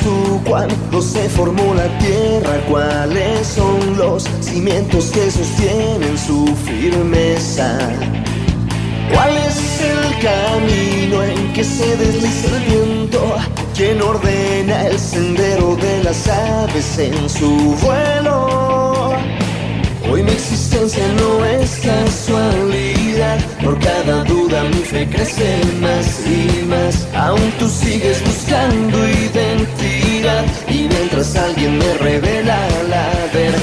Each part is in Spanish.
tú cuando se formó la tierra? ¿Cuáles son los cimientos que sostienen su firmeza? ¿Cuál es el camino en que se desliza el viento? ¿Quién ordena el sendero de las aves en su vuelo? Hoy mi existencia no es casualidad. Por cada duda mi fe crece más y más. Aún tú sigues buscando identidad, y mientras alguien me revela la verdad.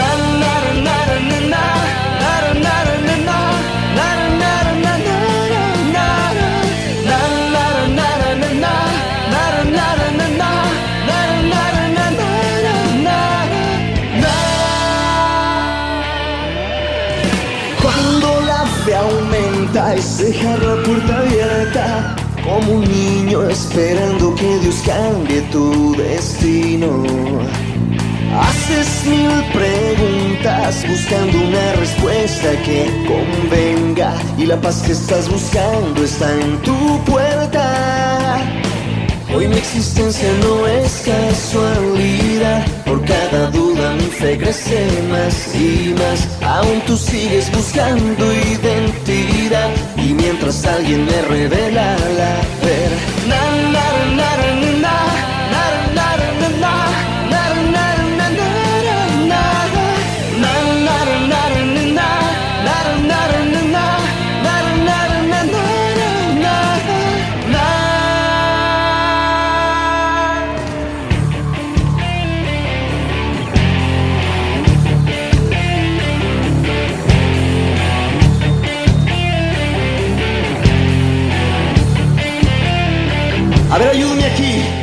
Cuando la fe aumenta y se deja la puerta abierta, como un niño esperando que Dios cambie tu destino. Haces mil preguntas buscando una respuesta que convenga, y la paz que estás buscando está en tu puerta. Hoy mi existencia no es casualidad. Por cada duda mi fe crece más y más. Aún tú sigues buscando identidad, y mientras alguien me revela la verdad. A ver, ayúdame aquí.